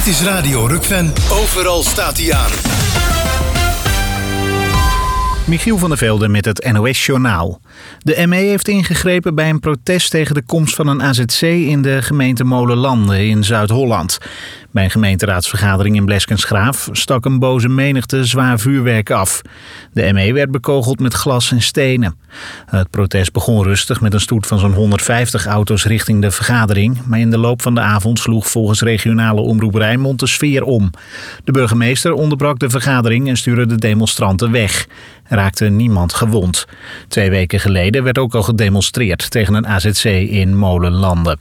Dit is Radio Rukven. Overal staat hij aan. Michiel van der Velde met het NOS-journaal. De ME heeft ingegrepen bij een protest tegen de komst van een AZC in de gemeente Molenlanden in Zuid-Holland. Bij een gemeenteraadsvergadering in Bleskensgraaf stak een boze menigte zwaar vuurwerk af. De ME werd bekogeld met glas en stenen. Het protest begon rustig met een stoet van zo'n 150 auto's richting de vergadering. Maar in de loop van de avond sloeg volgens regionale omroep Rijnmond de sfeer om. De burgemeester onderbrak de vergadering en stuurde de demonstranten weg. Er raakte niemand gewond. 2 weken geleden werd ook al gedemonstreerd tegen een AZC in Molenlanden.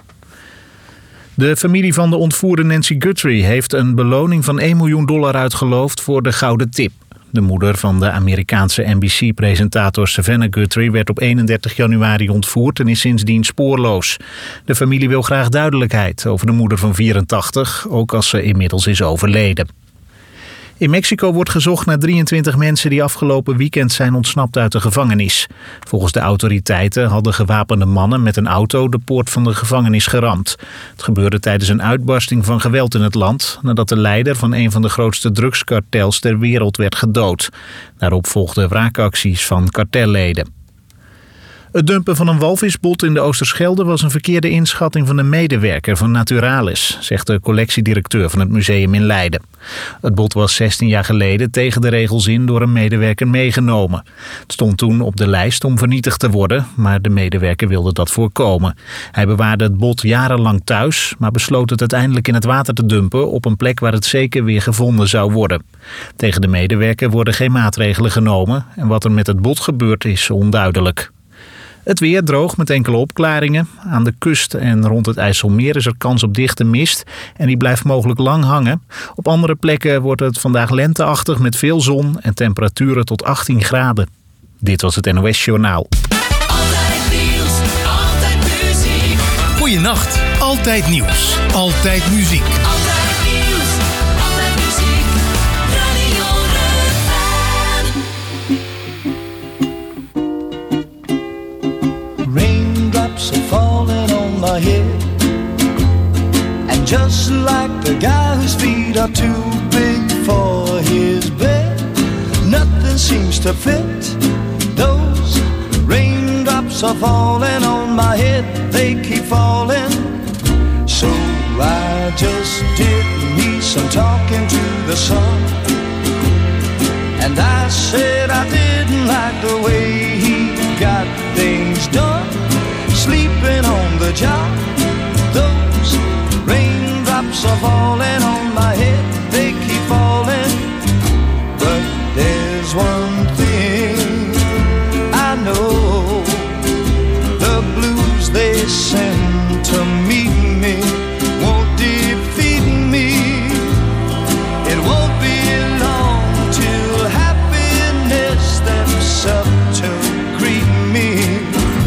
De familie van de ontvoerde Nancy Guthrie heeft een beloning van $1 miljoen uitgeloofd voor de gouden tip. De moeder van de Amerikaanse NBC-presentator Savannah Guthrie werd op 31 januari ontvoerd en is sindsdien spoorloos. De familie wil graag duidelijkheid over de moeder van 84, ook als ze inmiddels is overleden. In Mexico wordt gezocht naar 23 mensen die afgelopen weekend zijn ontsnapt uit de gevangenis. Volgens de autoriteiten hadden gewapende mannen met een auto de poort van de gevangenis geramd. Het gebeurde tijdens een uitbarsting van geweld in het land, nadat de leider van een van de grootste drugskartels ter wereld werd gedood. Daarop volgden wraakacties van kartelleden. Het dumpen van een walvisbot in de Oosterschelde was een verkeerde inschatting van een medewerker van Naturalis, zegt de collectiedirecteur van het museum in Leiden. Het bot was 16 jaar geleden tegen de regels in door een medewerker meegenomen. Het stond toen op de lijst om vernietigd te worden, maar de medewerker wilde dat voorkomen. Hij bewaarde het bot jarenlang thuis, maar besloot het uiteindelijk in het water te dumpen op een plek waar het zeker weer gevonden zou worden. Tegen de medewerker worden geen maatregelen genomen en wat er met het bot gebeurt is onduidelijk. Het weer droog met enkele opklaringen. Aan de kust en rond het IJsselmeer is er kans op dichte mist en die blijft mogelijk lang hangen. Op andere plekken wordt het vandaag lenteachtig met veel zon en temperaturen tot 18 graden. Dit was het NOS Journaal. Altijd nieuws, altijd muziek. Goeienacht, altijd nieuws, altijd muziek. Altijd nieuws, altijd muziek. Radio Rukven. Raindrops are falling on my head, and just like the guy whose feet are too big for his bed, nothing seems to fit. Those raindrops are falling on my head, they keep falling. So I just did me some talking to the sun, and I said I didn't like the way he got things done, sleeping on the job. Those raindrops are falling on my head, they keep falling. But there's one thing I know, the blues they send to meet me won't defeat me. It won't be long till happiness steps up to greet me.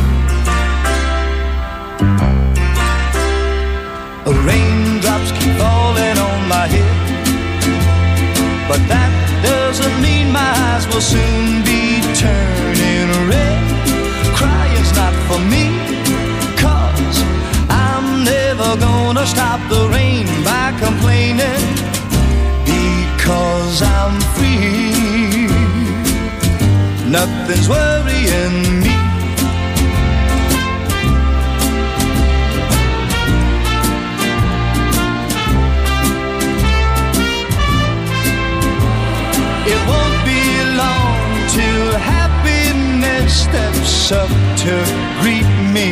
Raindrops keep falling on my head, but that doesn't mean my eyes will soon be turning red. Crying's not for me, 'cause I'm never gonna stop the rain by complaining, because I'm free. Nothing's worrying me. It won't be long till happiness steps up to greet me.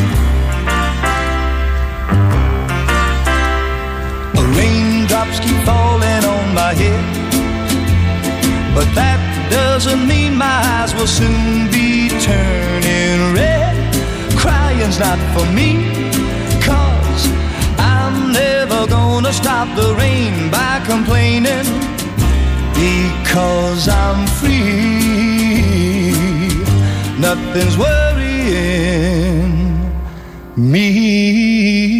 Raindrops keep falling on my head, but that doesn't mean my eyes will soon be turning red. Crying's not for me, 'cause I'm never gonna stop the rain by complaining, because I'm free. Nothing's worrying me.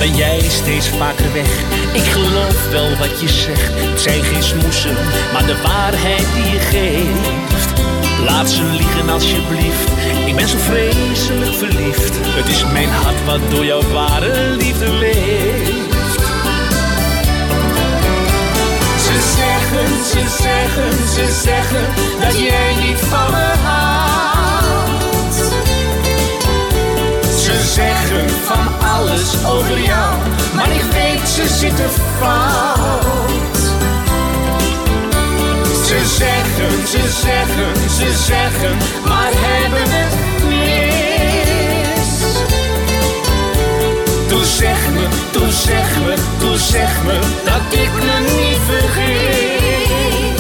ben jij steeds vaker weg. Ik geloof wel wat je zegt, het zijn geen smoesen, maar de waarheid die je geeft. Laat ze liegen alsjeblieft, ik ben zo vreselijk verliefd. Het is mijn hart wat door jouw ware liefde leeft. Ze zeggen dat jij niet van me houdt. Ze zeggen van alles over jou, maar ik weet ze zitten fout. Ze zeggen, maar hebben het mis. Toen zeg me dat ik me niet vergis.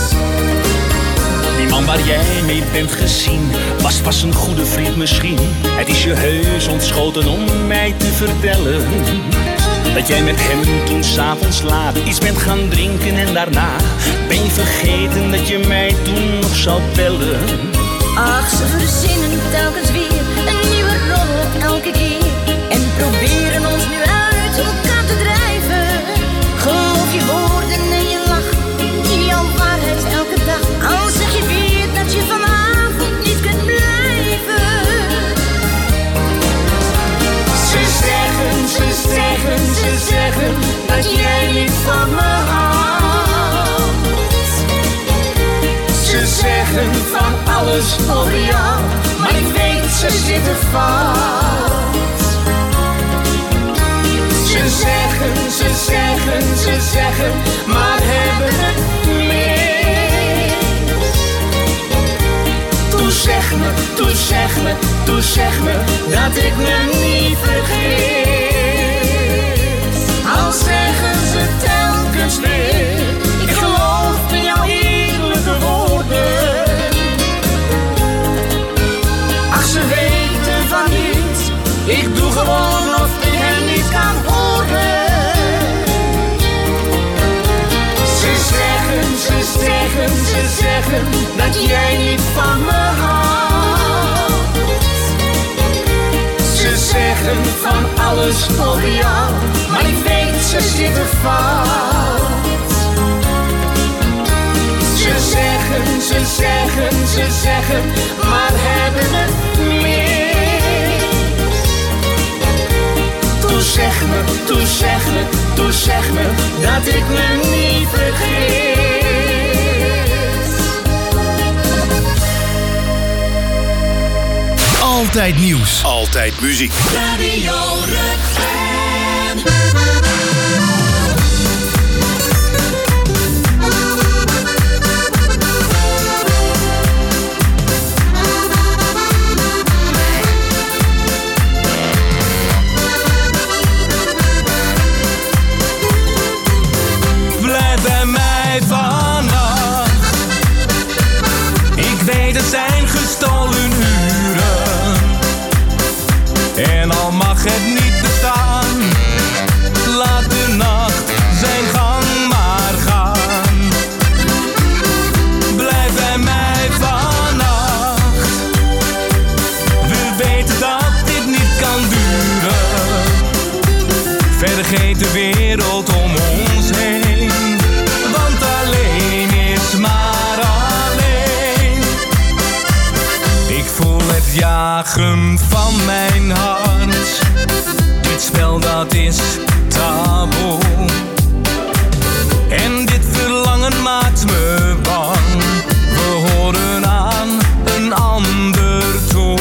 Die man waar jij mee bent gezien was een goede vriend misschien. Het is je heus ontschoten om mij te vertellen dat jij met hem toen 's avonds laat iets bent gaan drinken en daarna ben je vergeten dat je mij toen nog zou bellen. Ach, ze verzinnen telkens weer een nieuwe rol elke keer en proberen ons nu uit elkaar te drijven. Geloof je woorden en je lach, jouw waarheid elke dag. Al zeg je weer dat je vanavond niet kunt blijven. Ze zeggen dat jij niet van me houdt. Ze zeggen van alles over jou, maar ik weet ze zitten fout. Ze zeggen, maar hebben het mis. Toen zeg me dat ik me niet vergis. Al zeggen ze telkens weer, ik geloof in jouw eerlijke woorden. Ach, ze weten van niets, ik doe gewoon of ik hen niet kan horen. Ze zeggen dat jij niet van me houdt. Ze zeggen van alles over jou, maar ik weet ze zitten fout. Ze zeggen, maar hebben het mis. Toen zeg me dat ik me niet vergis. Altijd nieuws. Altijd muziek. Radio Rutgen. Blijf bij mij vannacht. Ik weet het zijn gestolen uren. En al mag het niet bestaan, laat de nacht zijn gang maar gaan. Blijf bij mij vannacht. We weten dat dit niet kan duren. Vergeet de wereld om ons heen, want alleen is maar alleen. Ik voel het jagen van mijn hart. Dit spel dat is taboe. En dit verlangen maakt me bang. We horen aan een ander toe.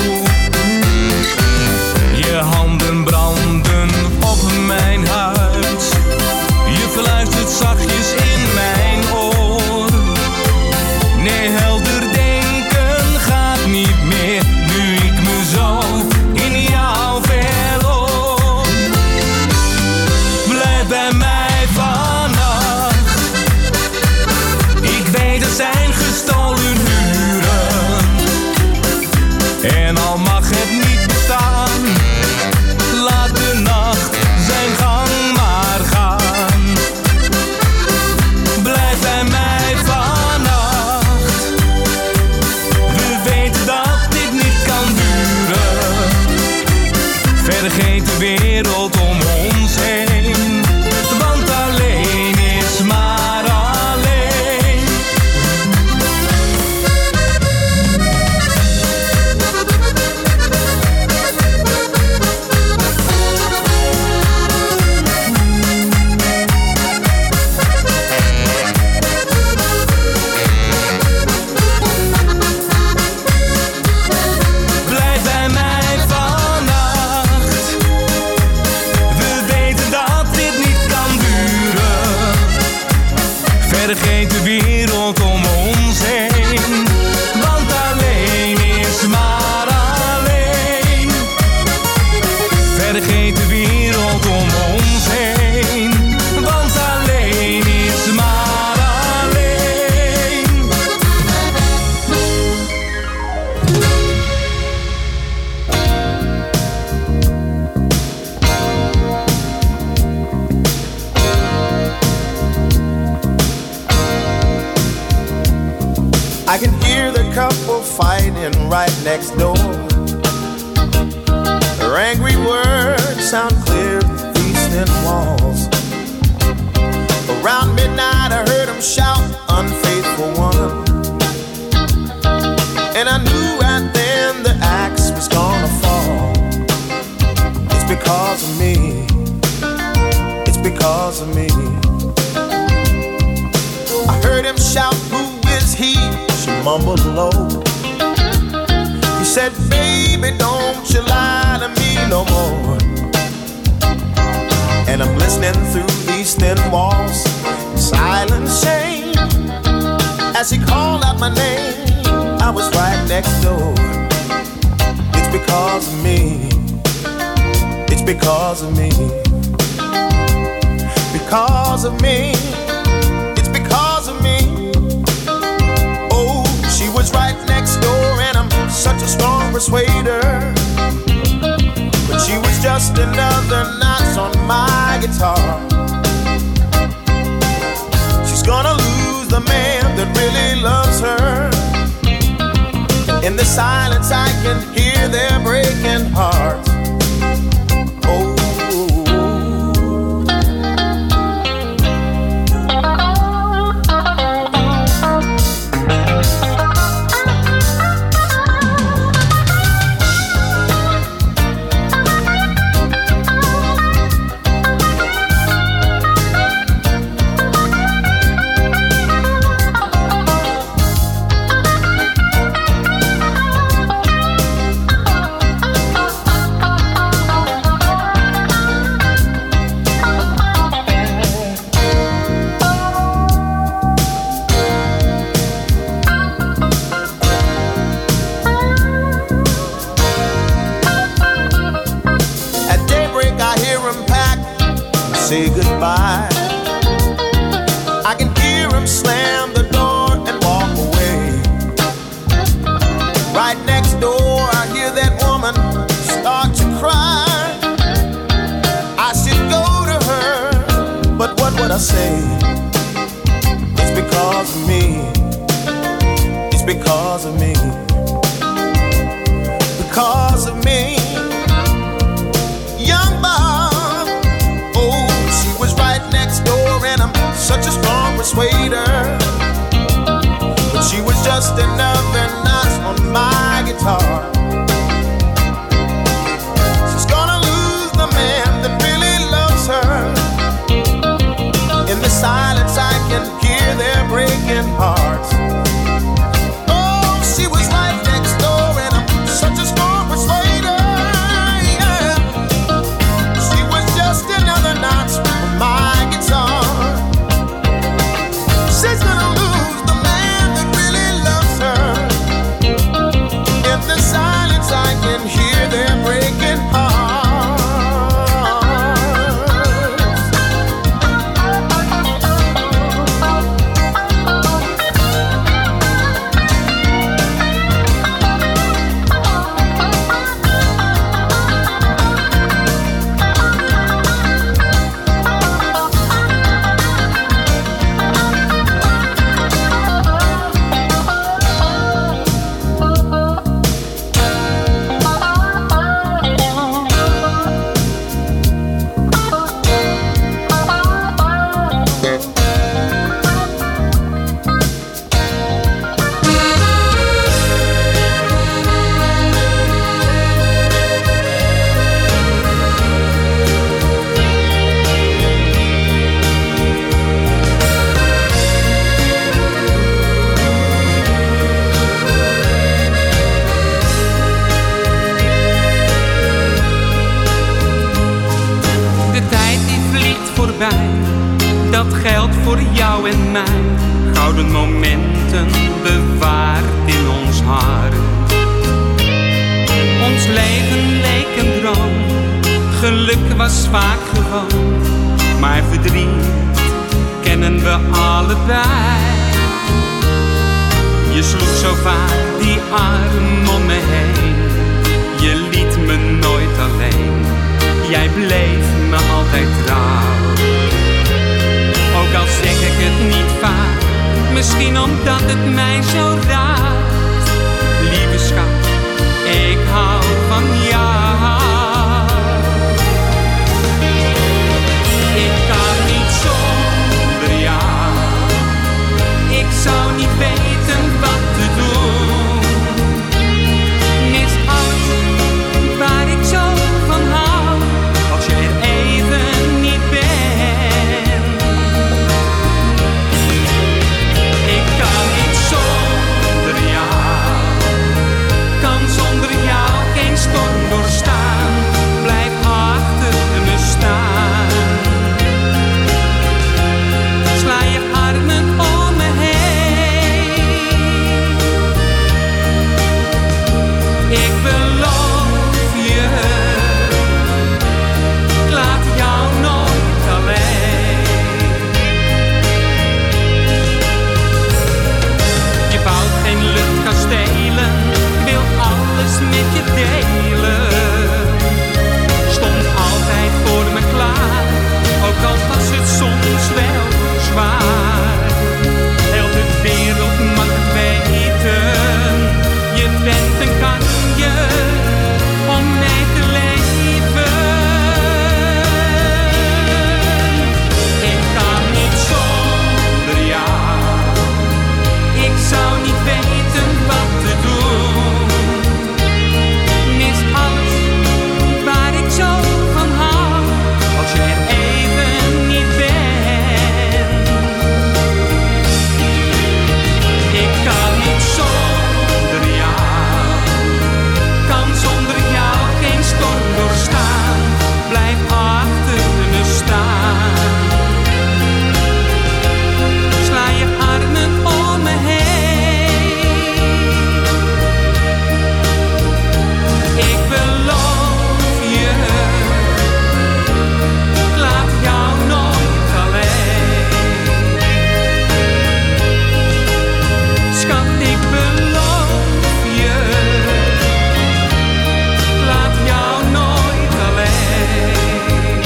Je handen branden op mijn huid. Je fluistert zachtjes in mijn oor. Nee, helder denken gaat niet meer, nu ik me zo in jou verloor. Blijf bij mij vannacht. Ik weet het zijn gestolen uren. En al mag het niet bestaan, laat de nacht zijn gang maar gaan. Blijf bij mij vannacht. We weten dat dit niet kan duren. Vergeet de wereld om ons ons heen. Want alleen is maar alleen. Blijf bij mij vannacht. We weten dat dit niet kan duren. Vergeet de wereld om ons heen. Want alleen is maar alleen. Vergeet de wereld om ons heen. Want alleen is maar alleen. I can hear the couple fighting right next door. Their angry words sound clear through these thin walls. Around midnight I heard them shout, unfaithful one. And I knew right then the axe was gonna fall. It's because of me. It's because of me. I heard him shout, who is he? She mumbled low. He said, baby, don't you lie to me no more. And I'm listening through these thin walls, silent shame. As he called out my name, I was right next door. It's because of me. It's because of me. Because of me. It's because of me. Oh, she was right next door, and I'm such a strong persuader. But she was just another notch on my guitar. She's gonna lose the man that really loves her. In the silence I can hear their breaking hearts. Oh, say goodbye. I can hear him slam the door and walk away. Right next door I hear that woman start to cry. I should go to her, but what would I say? It's because of me. It's because of me. Because of me. Young Bob, oh, she was right next door, and I'm such a strong persuader. But she was just another notch on my guitar. She's gonna lose the man that really loves her. In the silence I can hear their breaking hearts. Oh, she was right next door, and I'm such a strong persuader. Yeah. She was just another notch on my guitar. She's gonna lose the man that really loves her. In the silence voorbij. Dat geldt voor jou en mij. Gouden momenten bewaard in ons hart. Ons leven leek een droom. Geluk was vaak gewoon. Maar verdriet kennen we allebei. Je sloeg zo vaak die arm om me heen. Je liet me nooit alleen. Jij bleef me altijd trouw. Ook al zeg ik het niet vaak. Misschien omdat het mij zo raakt. Lieve schat, ik hou van jou. Ik kan niet zonder jou. Ik zou niet weten wat te doen. Mis alles waar ik zo van hou. Als je er even niet bent. Ik kan niet zonder jou. Kan zonder jou geen storm doorstaan. Blijf achter me staan. Sla je armen om me heen. Ik beloof je, ik laat jou nooit alleen. Je bouwt geen luchtkastelen, wil alles met je delen. Stond altijd voor me klaar, ook al was het soms wel zwaar. Heel de wereld mag het weten, je bent een kanje om mij te leven. Ik kan niet zonder jou, ik zou niet weten wat te doen. Mis alles waar ik zo van hou, als je er even niet bent. Ik kan niet zonder jou, kan zonder jou geen storm doorstaan. Blijf achter me staan. Sla je armen om me heen. Ik beloof je, ik laat jou nooit alleen. Schat, ik beloof je, ik laat jou nooit alleen.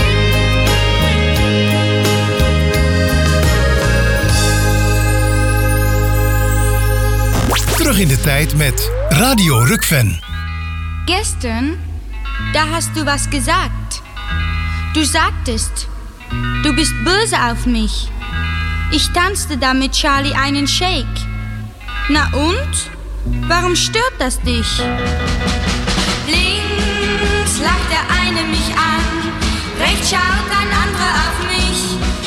Terug in de tijd met Radio Rukven. Gestern, da hast du was gesagt. Du sagtest, du bist böse auf mich. Ich tanzte da mit Charlie einen Shake. Na und? Warum stört das dich? Links lacht der eine mich an, rechts schaut ein anderer auf mich.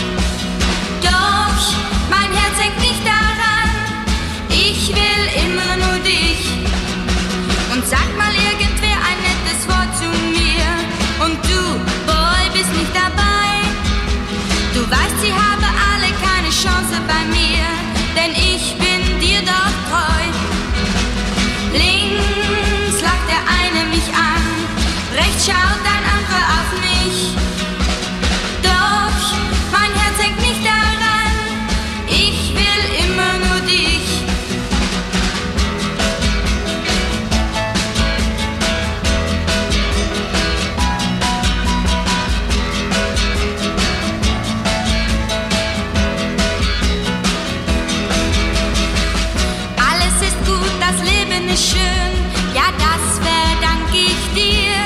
Doch mein Herz hängt nicht daran, ich will immer nur dich. Und sag mal irgendwer ein nettes Wort zu mir. Und du, Boy, bist nicht dabei. Du weißt, sie haben alle keine Chance bei mir, denn ich bin dir doch treu. Links lacht der eine mich an, rechts schaut ein anderer auf mich. Doch mein Herz hängt nicht daran, ich will immer nur dich. Alles ist gut, das Leben ist schön, ja, das verdank ich dir.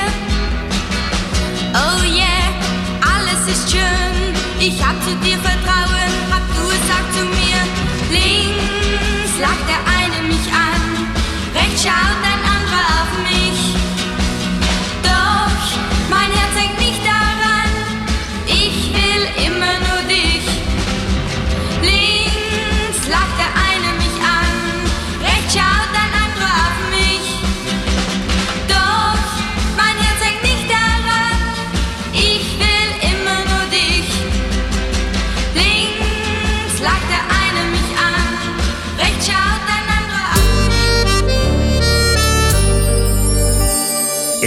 Oh yeah, alles ist schön, ich hab zu dir Vertrauen, hab du es auch zu mir. Links lacht der eine mich an, rechts schaut ein anderer auf mich. Doch mein Herz hängt nicht daran, ich will immer nur dich. Links lacht der eine mich an, rechts schaut ein anderer auf mich. Doch mein Herz hängt nicht daran, ich will immer nur dich.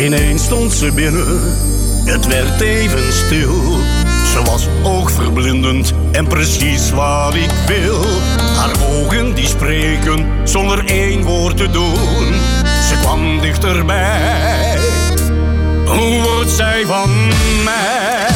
Ineens stond ze binnen, het werd even stil. Ze was oogverblindend en precies wat ik wil. Haar ogen die spreken zonder één woord te doen. Ze kwam dichterbij, hoe wordt zij van mij?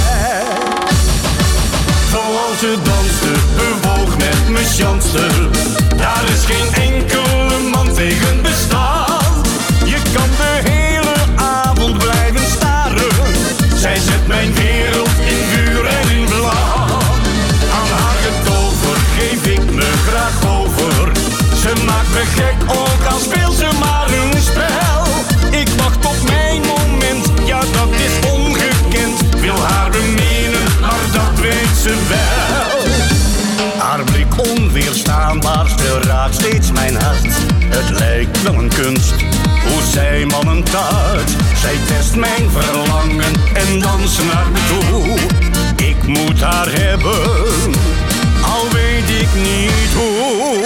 Zoals ze danste, bewoog met me chanste. Daar is geen enkele man tegen bestand. Je kan de hele avond blijven staren. Zij zet mijn wereld in vuur en in vlam. Aan haar getover geef ik me graag over. Ze maakt me gek, ook al speelt ze maar een spel. Ik wacht op mijn moment, ja dat is ongekend. Wil haar beminnen, maar dat weet ze wel. Haar blik onweerstaanbaar, ze raakt steeds mijn hart. Het lijkt wel een kunst, hoe zij mannen tart. Zij test mijn verlangen en danst naar me toe. Ik moet haar hebben, al weet ik niet hoe.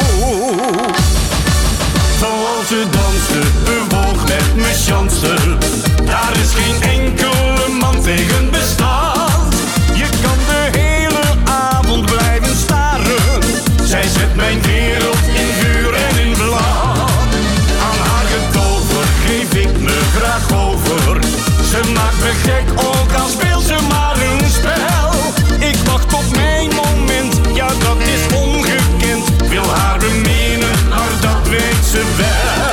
Zoals ze danste, bewoog met me chanste. Daar is geen enkele man tegen bestand. Je kan de hele avond blijven staren. Zij zet mijn wereld in vuur en in vlam. Aan haar getover geef ik me graag over. Ze maakt me gek, ook al speelt ze maar een spel. Ik wacht op mijn moment, ja dat is ongekend. Wil haar beminnen, maar dat weet ze wel.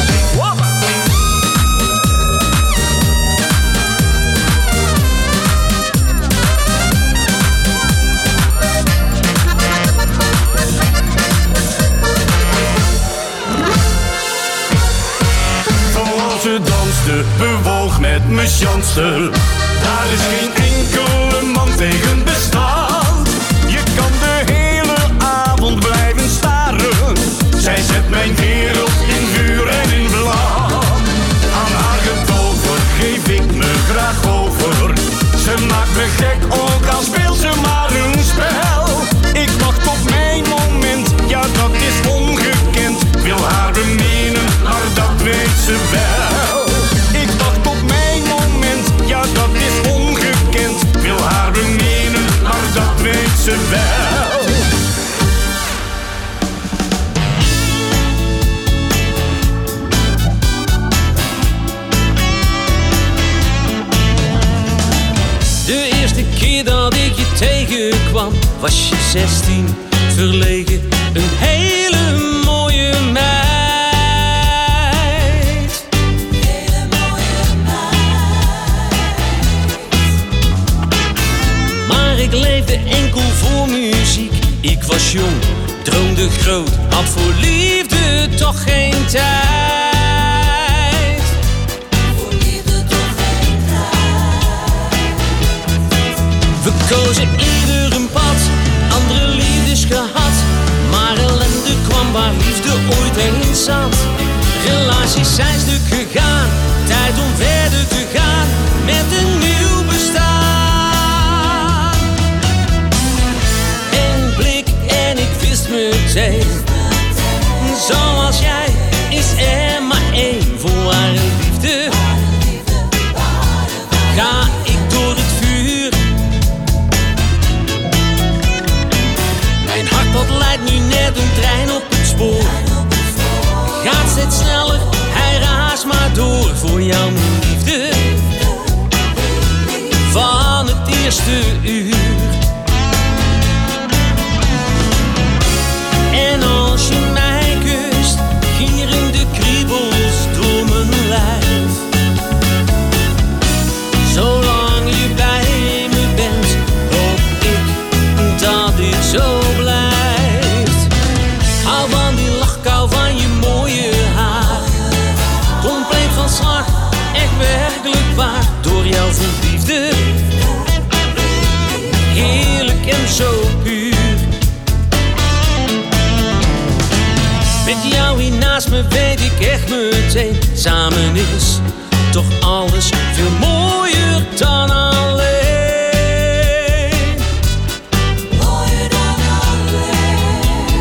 Zoals ze danste, bewoog met me chanste. Daar is geen enkele man tegen bestand. Je kan de hele avond blijven staren. Zij zet mijn wereld in vuur en in vlam. Aan haar getover geef ik me graag over. Ze maakt me gek, ook al speelt ze maar een spel. Ik wacht op mijn moment, ja dat is ongekend. Wil haar beminnen, maar dat weet ze wel. Ik wacht op mijn moment, ja dat is ongekend. Wil haar beminnen, maar dat weet ze wel. De eerste keer dat ik je tegenkwam, was je 16, verlegen, een hele mooie meid. Hele mooie meid. Maar ik leefde enkel voor muziek. Ik was jong, droomde groot, had voor liefde toch geen tijd. We kozen ieder een pad, andere liefdes gehad. Maar ellende kwam waar liefde ooit heen zat. Relaties zijn stuk gegaan, tijd om verder te gaan met een nieuw bestaan. Een blik en ik wist meteen, zoals jij is er maar één voor ware liefde. Ga ik door het vuur. Mijn hart dat leidt nu net een trein op het spoor. Gaat steeds sneller, hij raast maar door. Voor jou mijn liefde, van het eerste uur. En als je mij kust, gieren de kriebels door mijn lijf. Zolang je bij me bent, hoop ik dat dit zo blijft. Hou van die lachkou van je mooie haar. Compleet van slag, echt werkelijk waar. Door jou verliefde, heerlijk en zo puur. Met jou hier naast me weet ik echt meteen, samen is toch alles veel mooier dan alleen. Mooier dan alleen.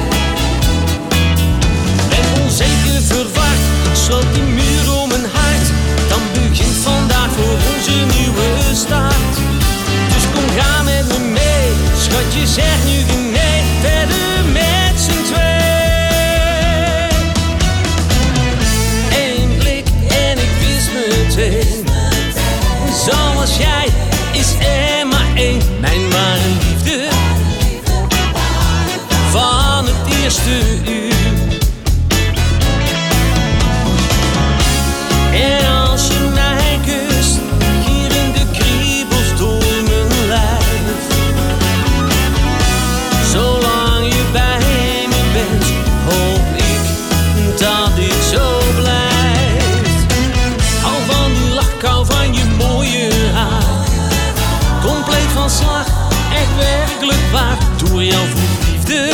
Ben onzeker verward, sloot die muur om mijn hart. Dan begint vandaag je zegt nu nee, verder met z'n twee. Eén blik en ik wist meteen, zoals jij is er maar één. Mijn ware liefde, van het eerste uur. En als je mij kust, hier in de kriebels door mijn lijf. Zolang je bij me bent, hoop ik dat dit zo blijft. Hou van die lach, hou van je mooie haar. Compleet van slag, echt werkelijk waar. Door jouw liefde,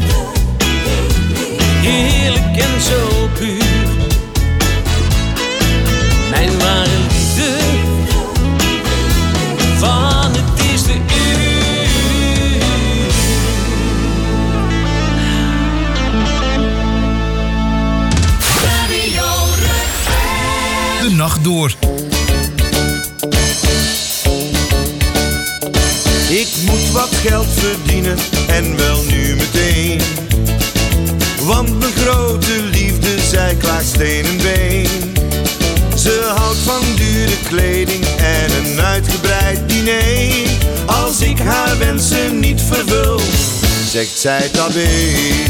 heerlijk en zo puur. Mijn ware liefde, van het eerste uur. Radio Rutger. De nacht door. Ik moet wat geld verdienen en wel nu meteen. Want mijn grote liefde, zij klaagt steen en been. Ze houdt van dure kleding en een uitgebreid diner. Als ik haar wensen niet vervul, zegt zij tabé.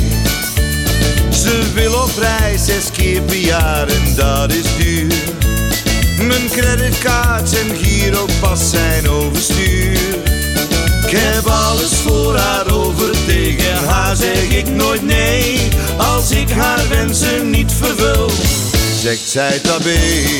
Ze wil op reis 6 keer per jaar en dat is duur. Mijn creditcards en giropas zijn overstuur. Ik heb alles voor haar over, tegen haar zeg ik nooit nee. Als ik haar wensen niet vervul, zegt zij tabé.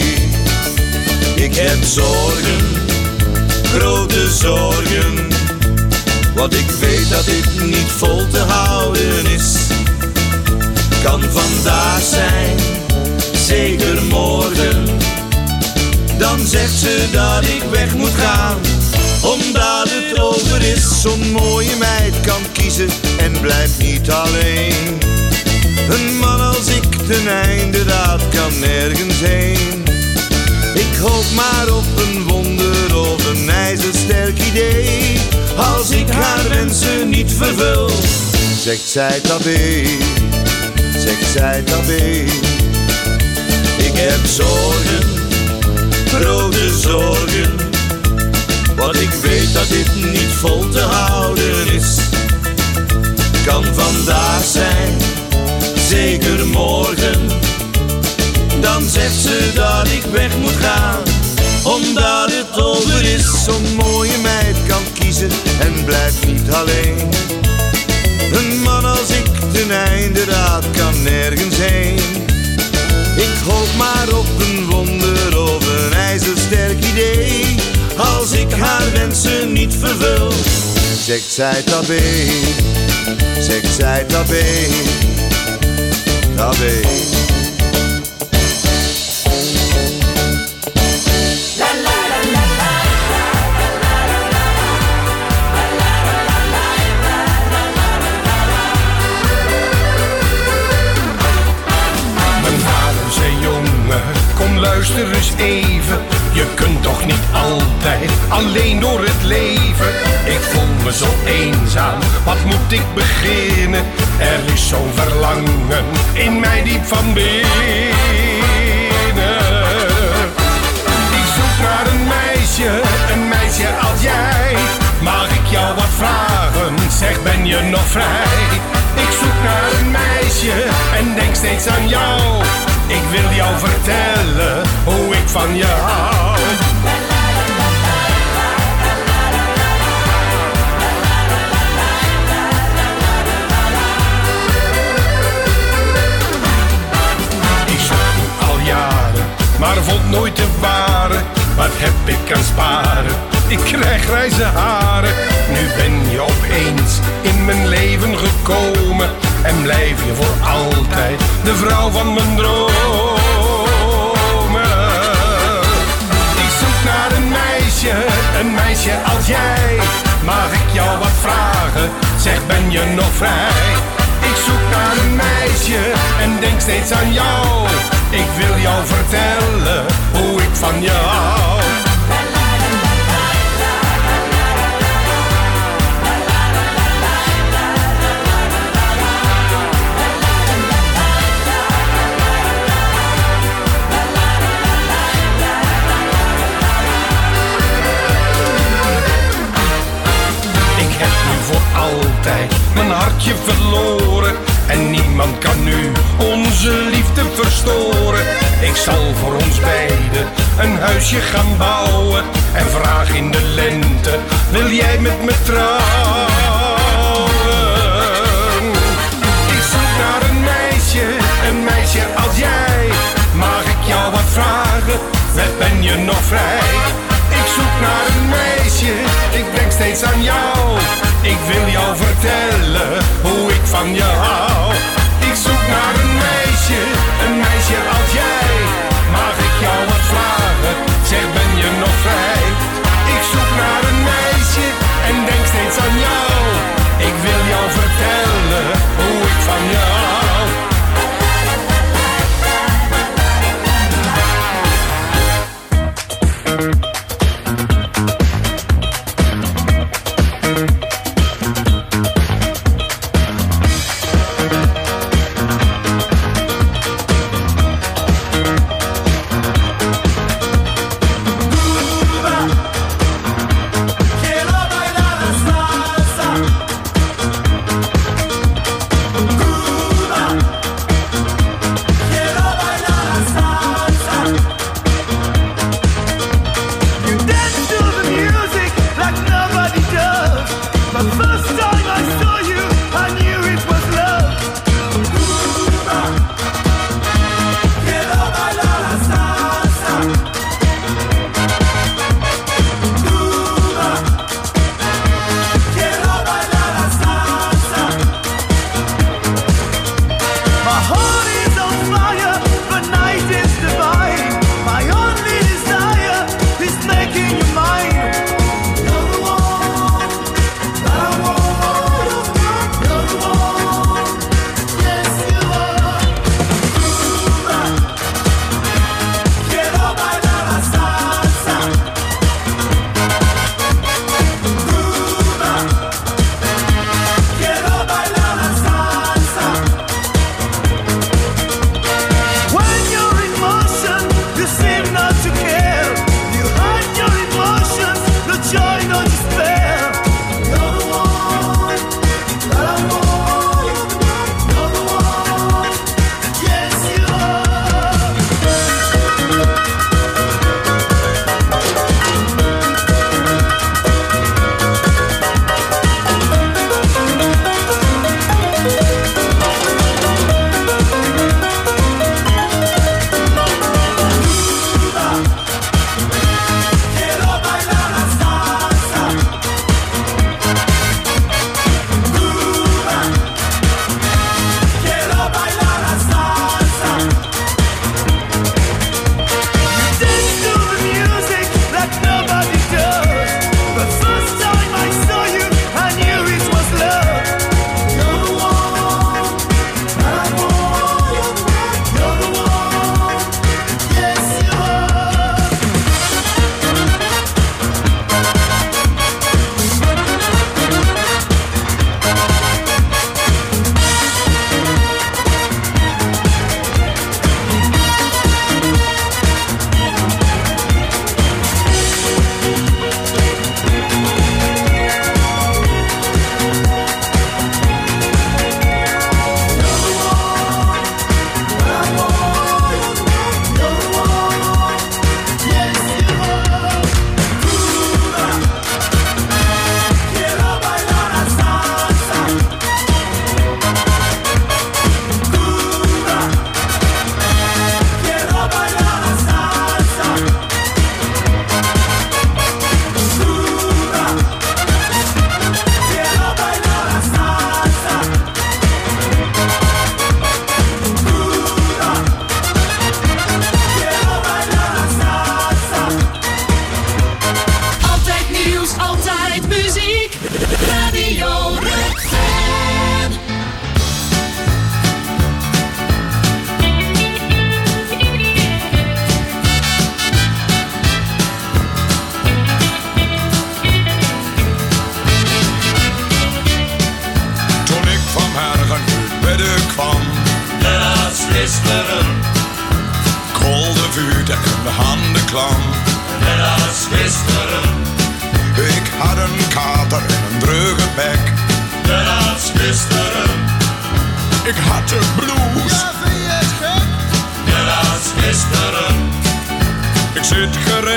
Ik heb zorgen, grote zorgen. Want ik weet dat dit niet vol te houden is. Kan vandaag zijn, zeker morgen. Dan zegt ze dat ik weg moet gaan, omdat het over is. Zo'n mooie meid kan kiezen en blijft niet alleen. Een man als ik ten einde raad kan nergens heen. Ik hoop maar op een wonder of een ijzersterk idee. Als ik haar wensen niet vervul, zegt zij tabé, zegt zij tabé. Ik heb zorgen, grote zorgen. Want ik weet dat dit niet vol te houden is. Kan vandaag zijn, zeker morgen. Dan zegt ze dat ik weg moet gaan, omdat het over is. Zo'n mooie meid kan kiezen en blijft niet alleen. Een man als ik ten einde raad kan nergens heen. Ik hoop maar op een wonder of een ijzersterk idee. Als ik haar wensen niet vervul, zegt zij tabé, zegt zij tabé, tabé. Kom luister eens even, je kunt toch niet altijd alleen door het leven. Ik voel me zo eenzaam, wat moet ik beginnen? Er is zo'n verlangen in mij diep van binnen. Ik zoek naar een meisje als jij. Mag ik jou wat vragen, zeg ben je nog vrij? Ik zoek naar een meisje en denk steeds aan jou. Ik wil jou vertellen hoe ik van je hou. Ik zoek al jaren, maar vond nooit de ware. Wat heb ik aan sparen? Ik krijg grijze haren. Nu ben je opeens in mijn leven gekomen en blijf je voor altijd de vrouw van mijn dromen. Ik zoek naar een meisje als jij. Mag ik jou wat vragen? Zeg ben je nog vrij? Ik zoek naar een meisje en denk steeds aan jou. Ik wil jou vertellen hoe ik van je hou. je verloren. En niemand kan nu onze liefde verstoren. Ik zal voor ons beiden een huisje gaan bouwen. En vraag in de lente, wil jij met me trouwen? Ik zoek naar een meisje als jij. Mag ik jou wat vragen, ben je nog vrij? Ik zoek naar een meisje, ik denk steeds aan jou. Ik wil jou vertellen hoe ik van je hou. Ik zoek naar een meisje als jij. Mag ik jou wat vragen, zeg ben je nog vrij? Ik zoek naar een meisje en denk steeds aan jou. Ik wil jou vertellen hoe ik van je hou. vuur en de handen klam. Net als gisteren. Ik had een kater en een druge bek. Net als gisteren.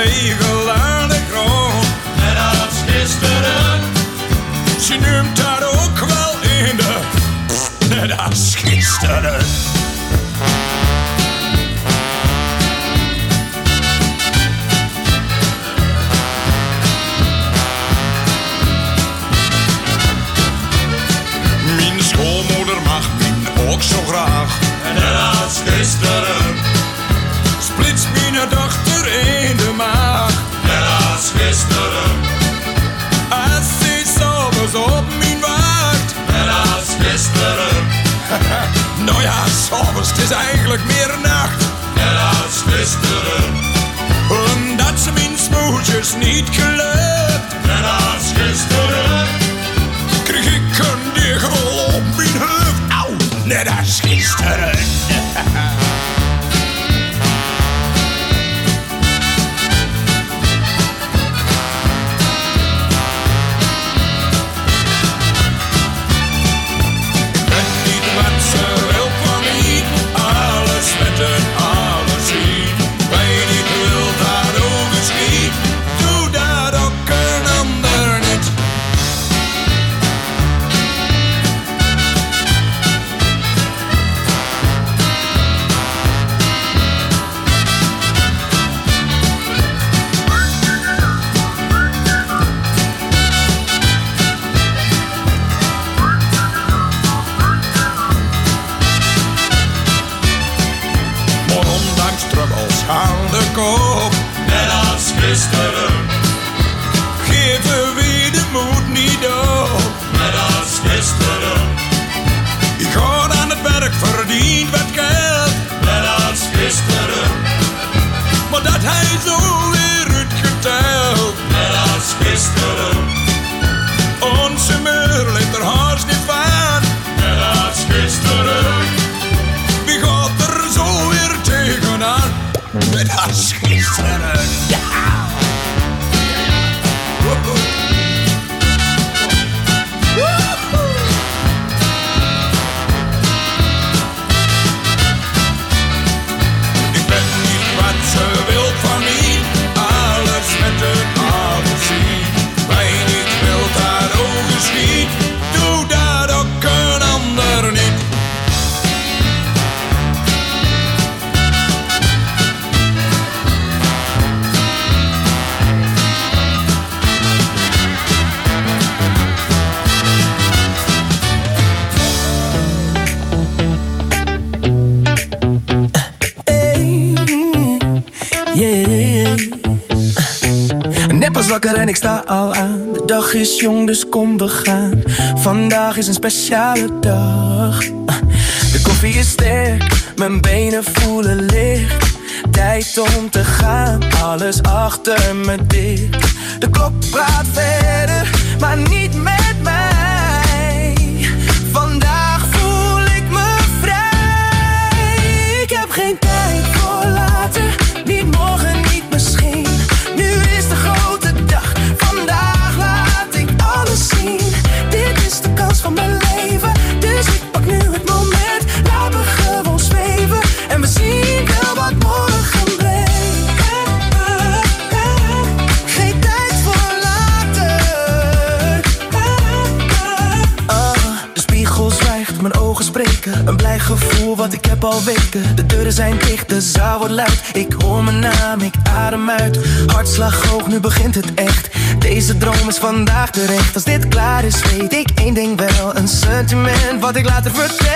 tegel aan de grond. Net als gisteren. Ze noemt dat ook wel in de... Net als gisteren. Mijn schoonmoeder mag mij ook zo graag. Net als gisteren. Splits mijn dochter in de maag. Net als gisteren. Als ze s'avonds op mijn wacht. Net als gisteren. Nou ja, s'avonds, het is eigenlijk meer nacht. Net als gisteren. Omdat ze mijn smoeltjes niet gelooft. Net als gisteren. Kreeg ik een degel op mijn hoofd. Auw, net als gisteren. Net als gisteren. Geven we de moed niet op. Net als gisteren. Ik ga aan het werk, verdien wat geld. Net als gisteren. Maar dat hij zo weer uitgeteld. Net als gisteren. Onze muur ligt er haast niet van. Net als gisteren. Wie gaat er zo weer tegenaan? Net als gisteren. Ja. Ik ben niet wat ze wil van mij. Alles met het avond zien. Wij niet wil dat ook geschiet. Doe dat ook een ander niet. Net pas wakker en ik sta al aan. De dag is jong, dus kom we gaan. Vandaag is een speciale dag. De koffie is sterk, mijn benen voelen licht. Tijd om te gaan, alles achter me dicht. De klok praat verder, maar niet met mij. Vandaag voel ik me vrij. Ik heb geen tijd voor later, niet morgen, niet misschien. Nu is de grote dag, vandaag laat ik alles zien. Dit is de kans van mijn leven, dus ik pak nu het moment. Laat me gewoon zweven en we zien wel wat morgen brengt. Geen tijd voor later. De spiegel zwijgt, mijn ogen spreken. Een blij gevoel wat ik heb al weken. De deuren zijn dicht, de zaal wordt luid. Ik hoor mijn naam, ik adem uit. Hartslag hoog, nu begint het echt. Deze droom is vandaag terecht. Als dit klaar is, weet ik één ding wel. Een sentiment wat ik later vertel.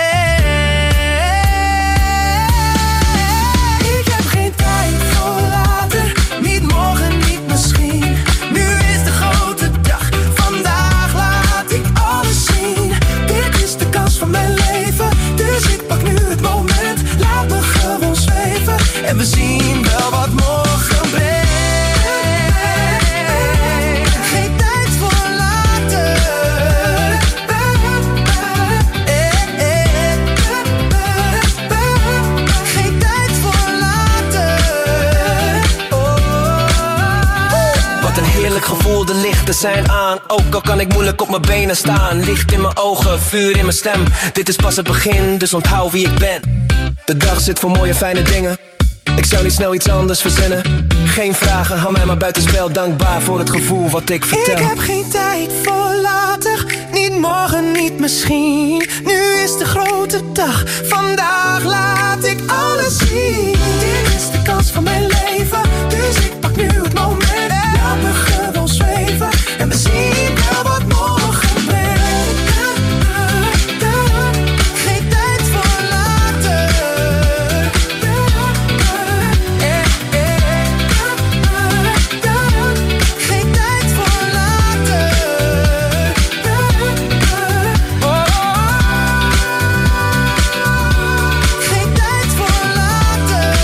Ik heb geen tijd voor later. Niet morgen, niet misschien. Nu is de grote dag. Vandaag laat ik alles zien. Dit is de kans van mijn leven. Dus ik pak nu het moment. Laat me gewoon zweven. En we zien wel wat morgen brengt. Geen tijd voor later. Geen tijd voor later. Wat een heerlijk gevoel, de lichten zijn aan. Ook al kan ik moeilijk op mijn benen staan. Licht in mijn ogen, vuur in mijn stem. Dit is pas het begin, dus onthoud wie ik ben. De dag zit voor mooie fijne dingen. Ik zou niet snel iets anders verzinnen. Geen vragen, hou mij maar buitenspel. Dankbaar voor het gevoel wat ik vertel. Ik heb geen tijd voor later. Niet morgen, niet misschien. Nu is de grote dag. Vandaag laat ik alles zien. Dit is de kans van mijn leven. Dus ik pak nu het moment. Laat me gewoon zweven. En we zien wel wat morgen brengt. Geen tijd voor later. Geen tijd voor later. Geen tijd voor later.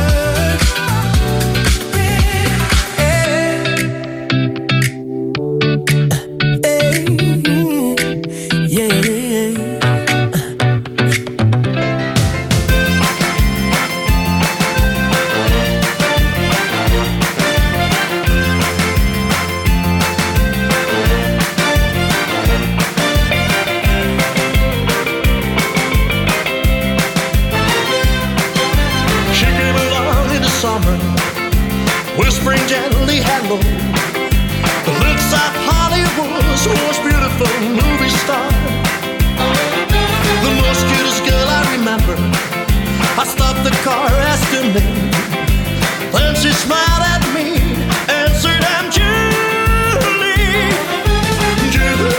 She came along in the summer, whispering gently hello. The looks of Hollywood's most beautiful movie star. The most cutest girl I remember. I stopped the car, asked her name. Then she smiled at me, answered, I'm Julie. Julie.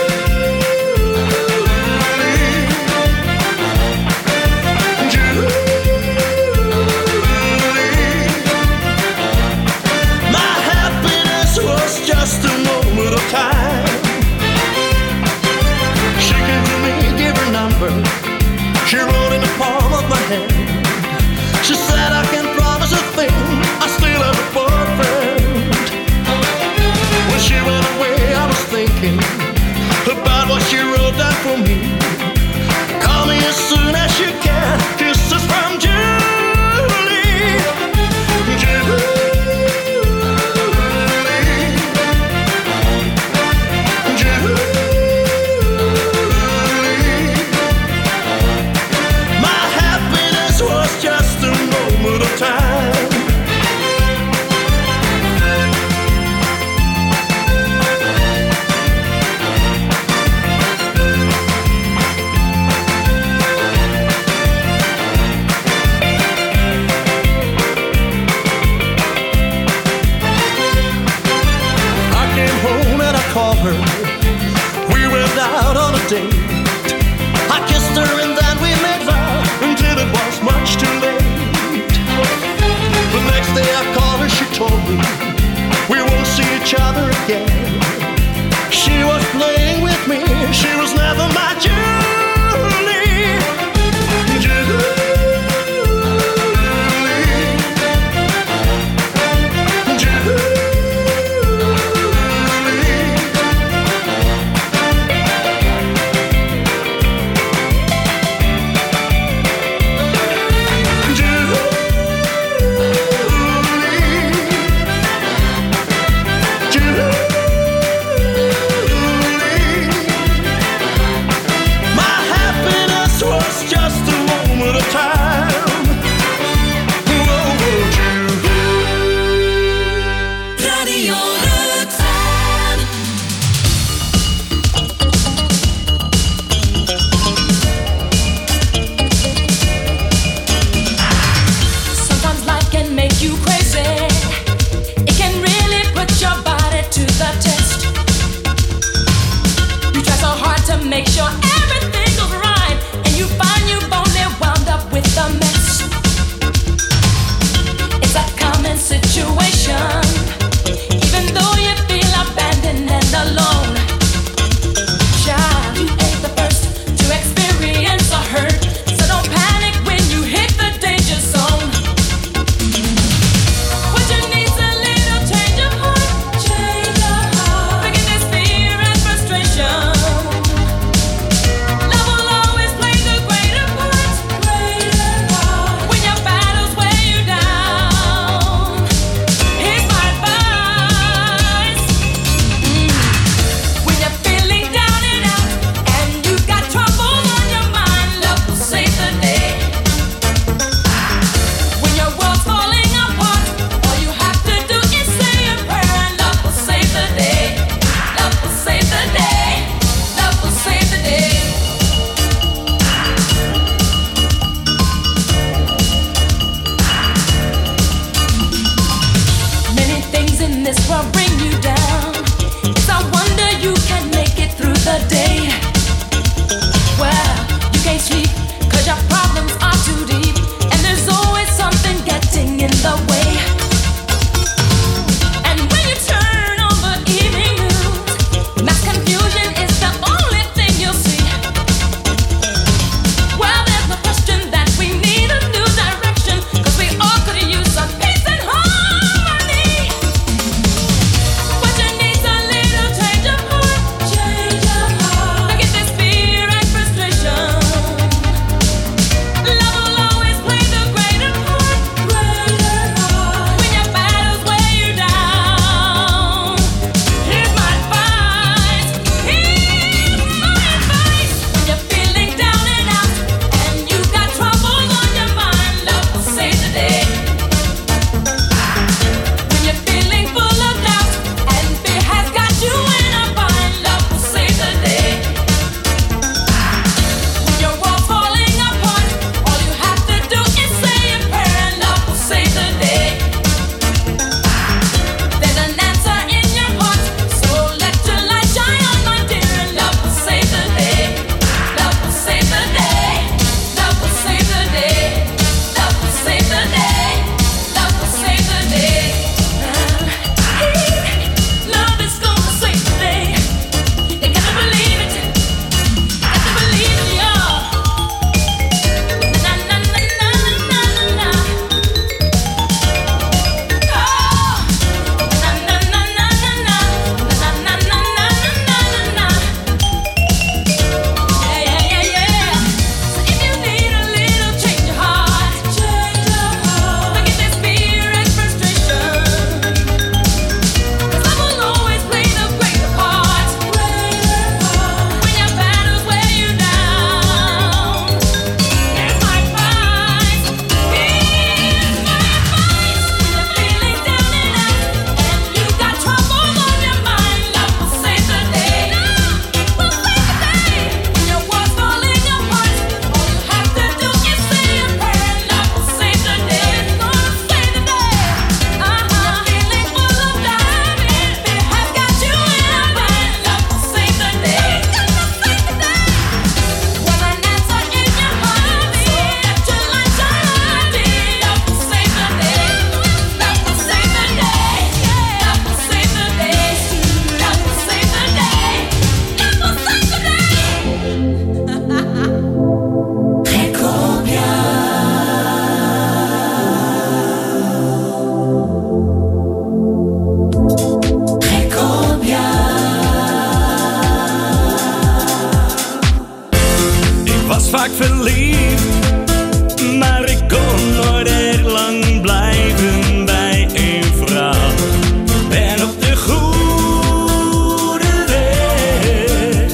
Just a moment of time. She came to me, gave her number. She wrote in the palm of my hand. She said, I can't promise a thing, I still have a boyfriend. When she went away, I was thinking about what she wrote down for me. Call me as soon as you can. Kisses from Julie. Julie. Just a moment of time. I came home and I called her. We went out on a date. I kissed her and then we made love until it was much too late. The next day I called her, she told me we won't see each other again. She was playing with me, she was never my Julie. Julie. Make sure everything goes right, and you find you've only wound up with a mess. It's a common situation, even though you feel abandoned and alone. Child, you ain't the first to experience a hurt, so don't panic when you hit the danger zone. What you need's a little change of heart, forgiveness, fear, and frustration. was vaak verliefd, maar ik kon nooit erg lang blijven bij een vrouw. Ben op de goede weg.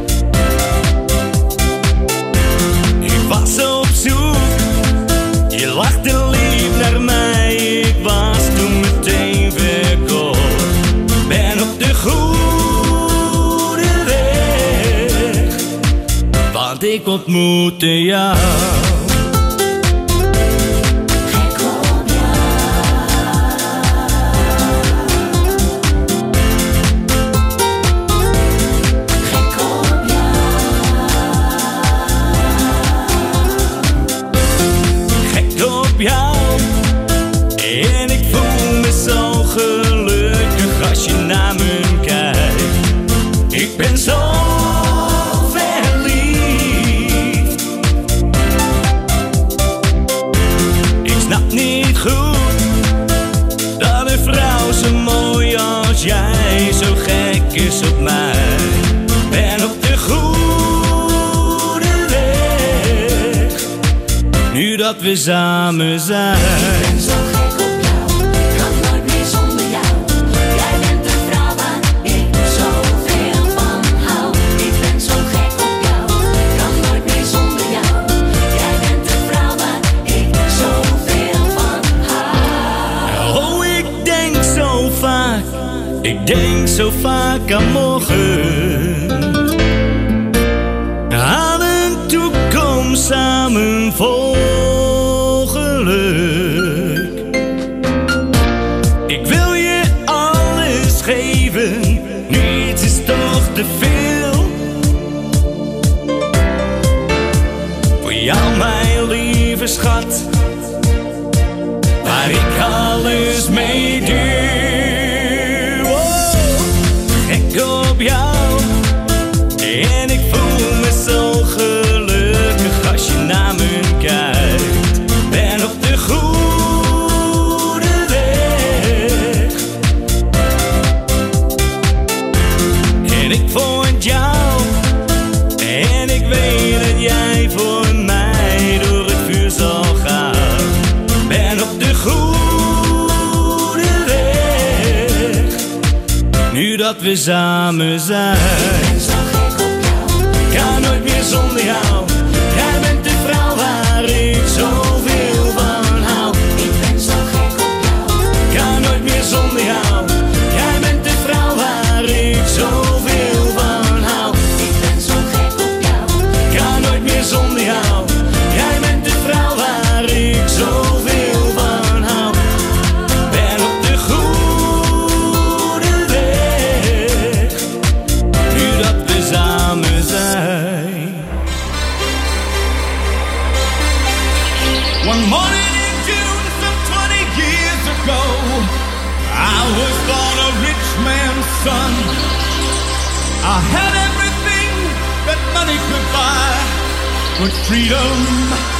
Ik was op zoek, je lachte lief naar mij, ik was toen meteen verkocht. Ben op de goede weg, want ik ontmoette jou. En ik voel me zo gelukkig als je naar me kijkt. Ik ben zo verliefd. Ik snap niet goed dat een vrouw zo mooi als jij zo gek is op mij. Ben op de goede weg, nu dat we samen zijn. Ik denk zo vaak aan morgen, aan een toekomst samen vol geluk. Ik wil je alles geven, niets is toch te veel. Voor jou mijn lieve schat, waar ik alles mee doe. Op jou, en ik voel me zo gelukkig als je naar me kijkt. Ben op de goede weg, en ik vond jou, en ik weet dat jij voor mij door het vuur zal gaan. Ben op de goede weg, nu dat we samen zijn. Ik ben zo gek op jou, kan nooit meer zonder jou. Jij bent de vrouw waar ik zoveel van hou. Ik ben zo gek op jou, kan nooit meer zonder jou. Jij bent de vrouw waar ik zoveel van hou. Ik ben zo gek op jou, kan nooit meer zonder jou. Jij bent de vrouw waar ik zoveel van hou. Ben op de goede weg, nu dat we samen zijn. One morning in June, some 20 years ago, I was born a rich man's son. I had everything that money could buy, but freedom